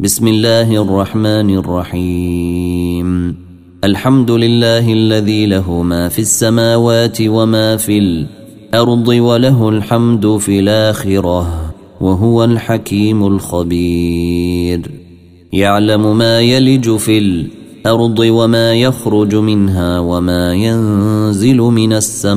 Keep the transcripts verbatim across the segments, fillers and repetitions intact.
بسم الله الرحمن الرحيم. الحمد لله الذي له ما في السماوات وما في الأرض وله الحمد في الآخرة وهو الحكيم الخبير. يعلم ما يلج في الأرض وما يخرج منها وما ينزل من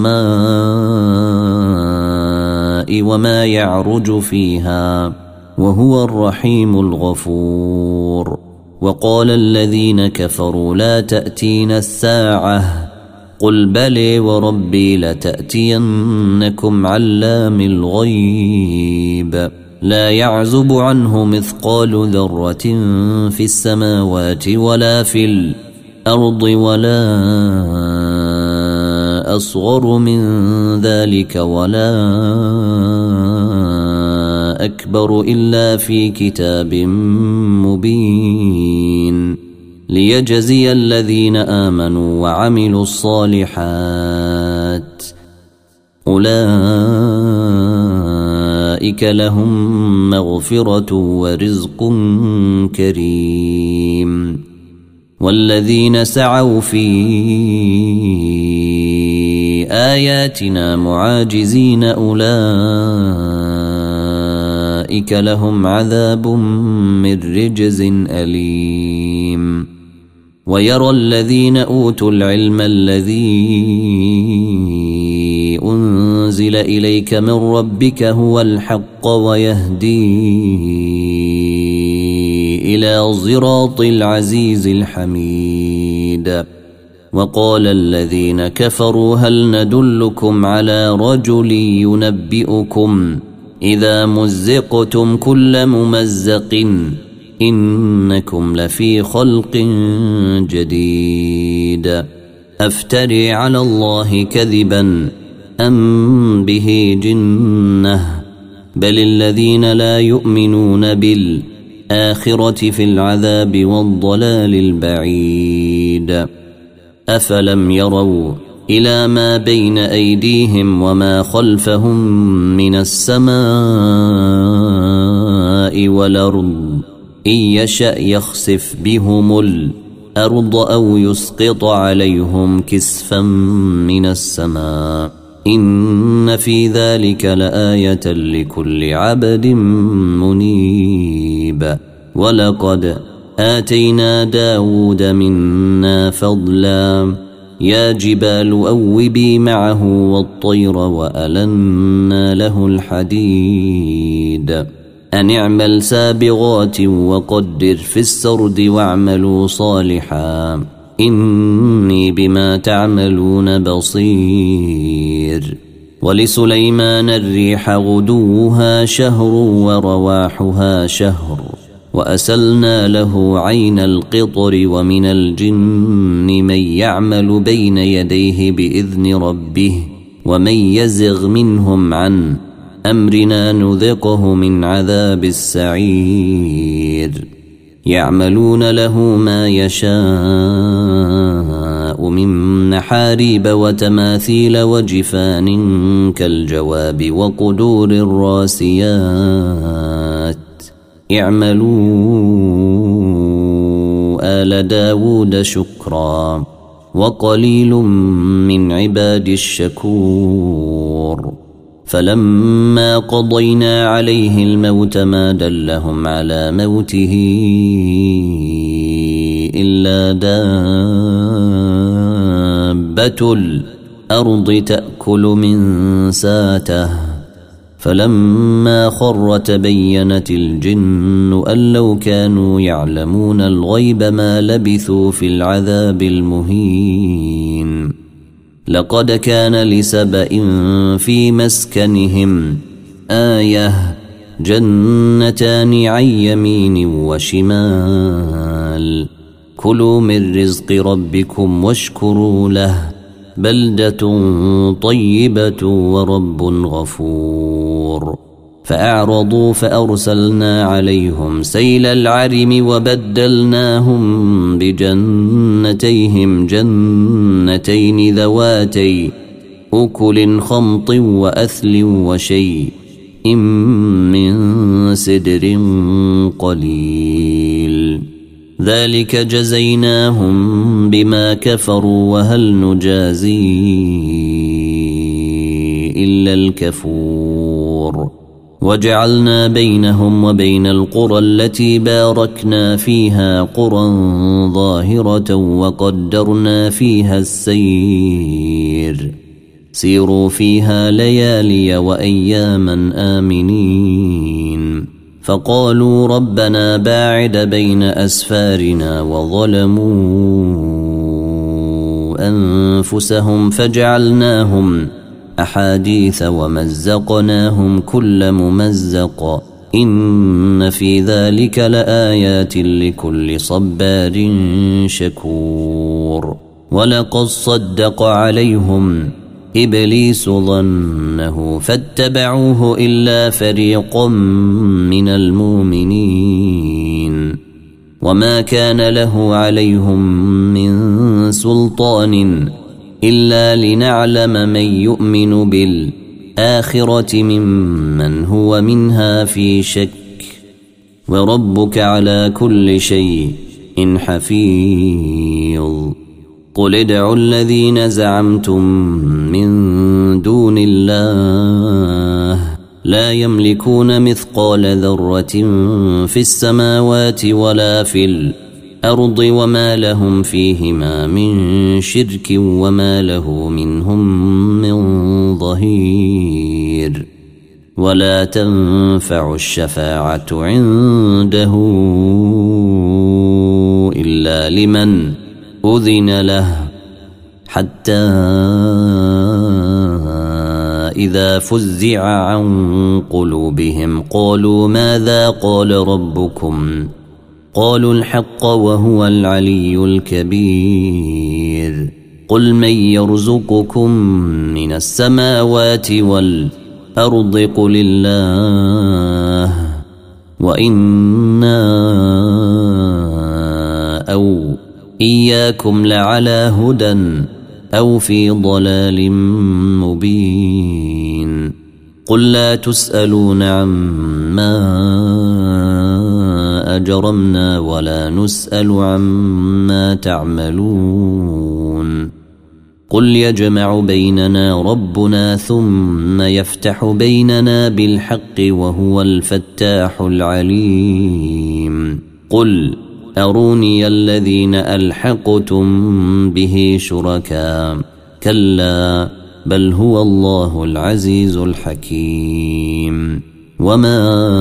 السماء وما يعرج فيها وهو الرحيم الغفور. وقال الذين كفروا لا تأتينا الساعة قل بلى وربي لتأتينكم علام الغيب لا يعزب عنه مثقال ذرة في السماوات ولا في الأرض ولا أصغر من ذلك ولا أكبر إلا في كتاب مبين ليجزي الذين آمنوا وعملوا الصالحات أولئك لهم مغفرة ورزق كريم. والذين سعوا في آياتنا معاجزين أولئك لهم عذاب من رجز أليم. ويرى الذين أوتوا العلم الذي أنزل إليك من ربك هو الحق ويهدي إلى صراط العزيز الحميد. وقال الذين كفروا هل ندلكم على رجل ينبئكم إذا مزقتم كل ممزق إنكم لفي خلق جديد أفتري على الله كذبا أم به جنة بل الذين لا يؤمنون بالآخرة في العذاب والضلال البعيد. أفلم يروا إلى ما بين أيديهم وما خلفهم من السماء والأرض إن يشأ يخسف بهم الأرض أو يسقط عليهم كسفا من السماء إن في ذلك لآية لكل عبد منيب. ولقد آتينا داود منا فضلا يا جبال أوبي معه والطير وألنا له الحديد أن اعمل سابغات وقدر في السرد واعملوا صالحا إني بما تعملون بصير. ولسليمان الريح غدوها شهر ورواحها شهر وأسلنا له عين القطر ومن الجن من يعمل بين يديه بإذن ربه ومن يزغ منهم عن أمرنا نذقه من عذاب السعير. يعملون له ما يشاء من محاريب وتماثيل وجفان كالجواب وقدور الراسيات اعملوا آل داود شكرا وقليل من عباد الشكور. فلما قضينا عليه الموت ما دلهم على موته إلا دابة الأرض تأكل من ساته فلما خر تبينت الجن أن لو كانوا يعلمون الغيب ما لبثوا في العذاب المهين. لقد كان لسبأ في مسكنهم آية جنتان عن يمين وشمال كلوا من رزق ربكم واشكروا له بلدة طيبة ورب غفور. فأعرضوا فأرسلنا عليهم سيل العرم وبدلناهم بجنتيهم جنتين ذواتي أكل خمط وأثل وشيء من سدر قليل ذلك جزيناهم بما كفروا وهل نجازي إلا الكفور وجعلنا بينهم وبين القرى التي باركنا فيها قرى ظاهرة وقدرنا فيها السير سيروا فيها ليالي وأياما آمنين فقالوا ربنا باعد بين أسفارنا وظلموا أنفسهم فجعلناهم أحاديث ومزقناهم كل ممزق إن في ذلك لآيات لكل صبار شكور ولقد صدق عليهم إبليس ظنه فاتبعوه إلا فريقا من المؤمنين وما كان له عليهم من سلطان إلا لنعلم من يؤمن بالآخرة ممن هو منها في شك وربك على كل شيء حفيظ قل ادعوا الذين زعمتم من دون الله لا يملكون مثقال ذرة في السماوات ولا في الأرض وما لهم فيهما من شرك وما له منهم من ظهير ولا تنفع الشفاعة عنده إلا لمن أذن له حتى إذا فزع عن قلوبهم قالوا ماذا قال ربكم قالوا الحق وهو العلي الكبير قل من يرزقكم من السماوات والأرض قل الله وإنا أو إياكم لعلى هدى أو في ضلال مبين قل لا تسألون عما أجرمنا ولا نسأل عما تعملون قل يجمع بيننا ربنا ثم يفتح بيننا بالحق وهو الفتاح العليم قل أروني الذين ألحقتم به شركاء كلا بل هو الله العزيز الحكيم وما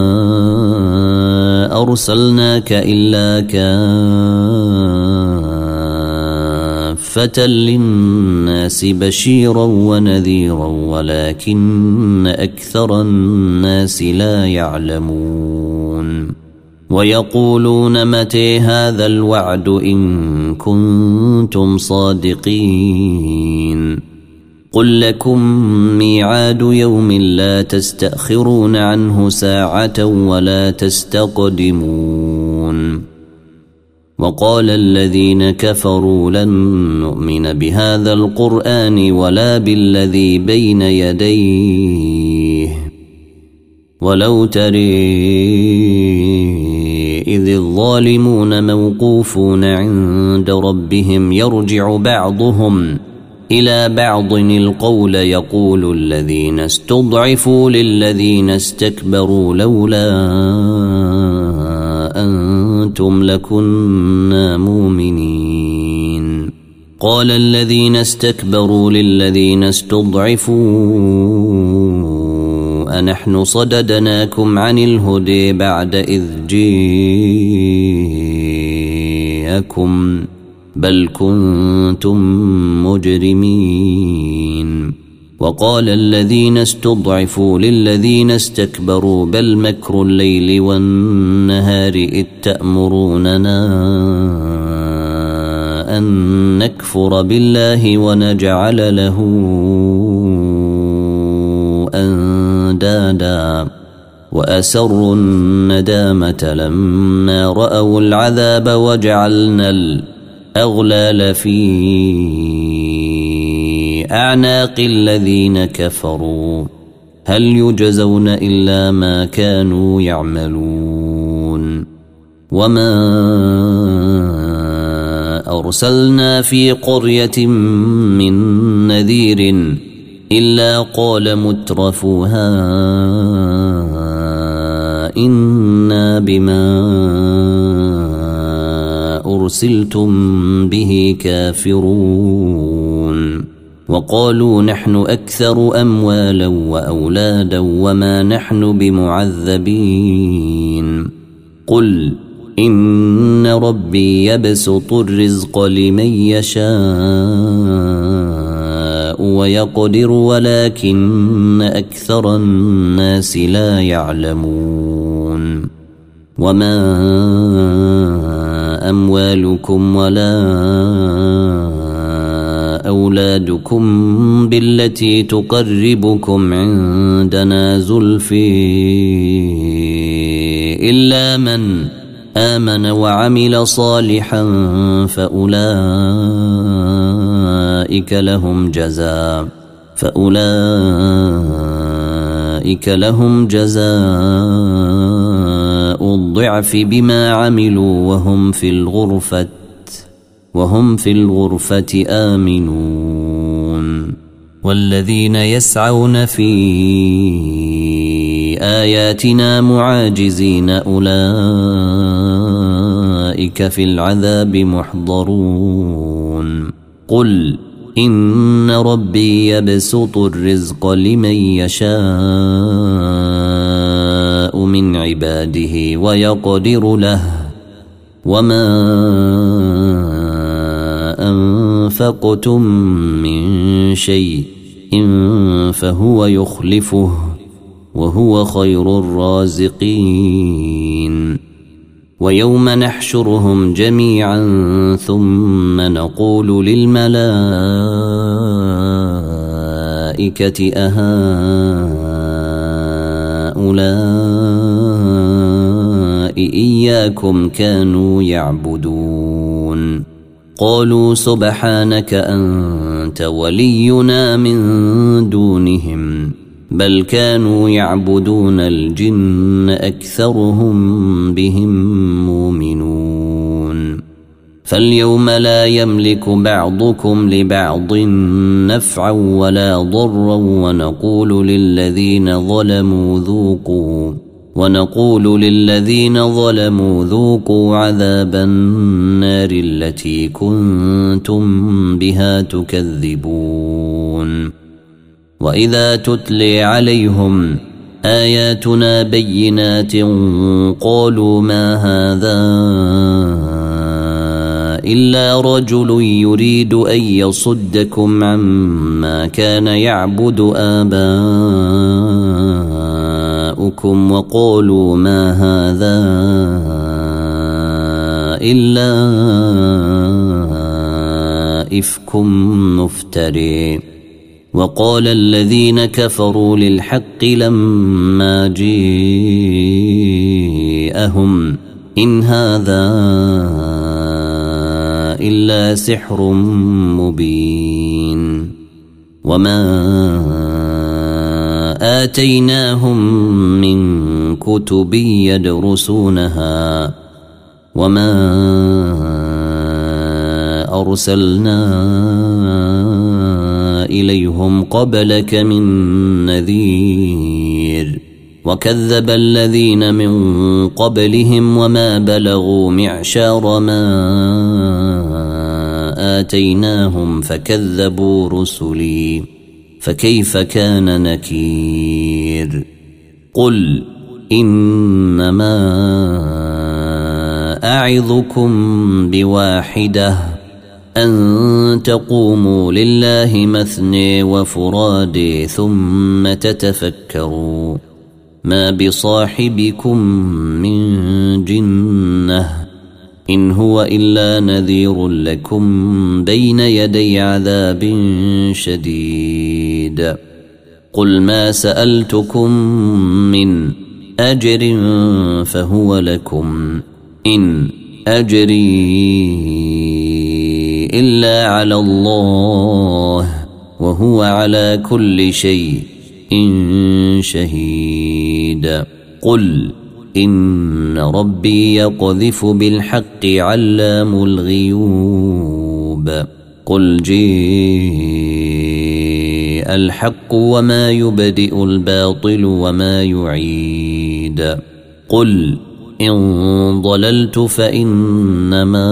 أرسلناك إلا كافة للناس بشيرا ونذيرا ولكن أكثر الناس لا يعلمون ويقولون متى هذا الوعد إن كنتم صادقين قل لكم ميعاد يوم لا تستأخرون عنه ساعة ولا تستقدمون وقال الذين كفروا لن نؤمن بهذا القرآن ولا بالذي بين يديه ولو تري إذ الظالمون موقوفون عند ربهم يرجع بعضهم إلى بعض القول يقول الذين استضعفوا للذين استكبروا لولا أنتم لكنا مؤمنين قال الذين استكبروا للذين استضعفوا أنحن صددناكم عن الهدى بعد إذ جاءكم بل كنتم مجرمين وقال الذين استضعفوا للذين استكبروا بل مكر الليل والنهار إذ تأمروننا أن نكفر بالله ونجعل له أندادا وأسروا الندامة لما رأوا العذاب وجعلنا الأغلال في أعناق الذين كفروا هل يجزون إلا ما كانوا يعملون وما أرسلنا في قرية من نذير إلا قال مترفوها إنا بما أرسلتم به كافرون وقالوا نحن أكثر أموالا وأولادا وما نحن بمعذبين قل إن ربي يبسط الرزق لمن يشاء ويقدر ولكن أكثر الناس لا يعلمون وما أموالكم ولا أولادكم بالتي تقربكم عندنا زلفي إلا من آمن وعمل صالحا فأولئك لهم جزاء فأولئك لهم جزاء الضعف بما عملوا وهم في الغرفة وهم في الغرفة آمنون والذين يسعون في آياتنا معاجزين أولئك في العذاب محضرون قل إن ربي يبسط الرزق لمن يشاء من عباده ويقدر له وما أنفقتم من شيء إن فهو يخلفه وهو خير الرازقين ويوم نحشرهم جميعا ثم نقول للملائكة أهؤلاء إياكم كانوا يعبدون قالوا سبحانك أنت ولينا من دونهم بل كانوا يعبدون الجن أكثرهم بهم مؤمنون فاليوم لا يملك بعضكم لبعض نفعا ولا ضرا ونقول للذين ظلموا ذوقوا ونقول للذين ظلموا ذوقوا عذاب النار التي كنتم بها تكذبون وإذا تتلي عليهم آياتنا بينات قالوا ما هذا إلا رجل يريد أن يصدكم عما كان يعبد آباؤكم وقالوا ما هذا إلا إفك مفتري وقال الذين كفروا للحق لما جاءهم إن هذا إلا سحر مبين وما آتيناهم من كتب يدرسونها وما أرسلنا إليهم قبلك من نذير وكذب الذين من قبلهم وما بلغوا معشار ما آتيناهم فكذبوا رسلي فكيف كان نكير قل إنما أعظكم بواحدة أن تقوموا لله مثني وفرادي ثم تتفكروا ما بصاحبكم من جنة إن هو إلا نذير لكم بين يدي عذاب شديد قل ما سألتكم من أجر فهو لكم إن أجري إلا على الله وهو على كل شيء إن شهيد قل إن ربي يقذف بالحق علام الغيوب قل جاء الحق وما يبدئ الباطل وما يعيد قل إن ضللت فإنما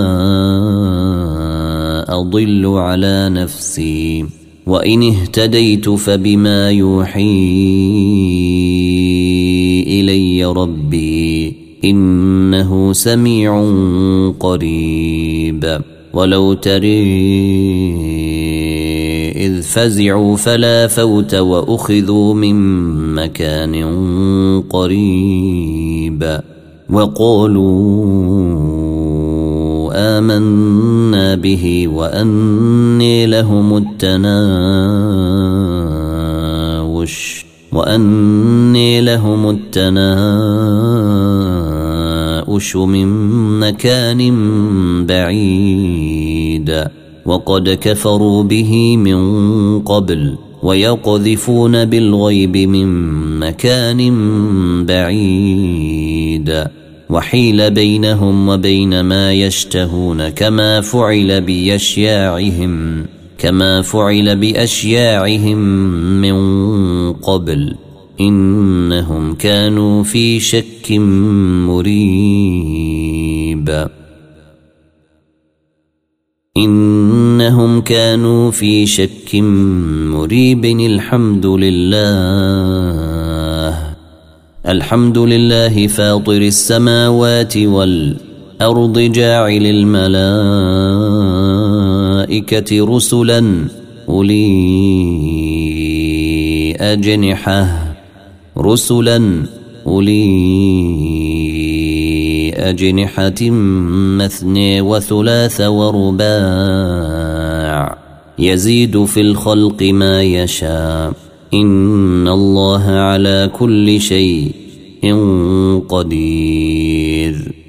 أضل على نفسي وإن اهتديت فبما يوحي إلي ربي إنه سميع قريب ولو تري إذ فزعوا فلا فوت وأخذوا من مكان قريب وقالوا آمنا به وأني لهم التناوش وأني لهم التناوش من مكان بعيد وقد كفروا به من قبل ويقذفون بالغيب من مكان بعيد وحيل بينهم وبين ما يشتهون كما فعل بأشياعهم كما فعل بأشياعهم من قبل إنهم كانوا في شك مريب إنهم كانوا في شك مريب الحمد لله الحمد لله فاطر السماوات والأرض جاعل الملائكة رسلا أولي أجنحة رسلا أولي أجنحة مثني وثلاث ورباع يزيد في الخلق ما يشاء إن الله على كل شيء قدير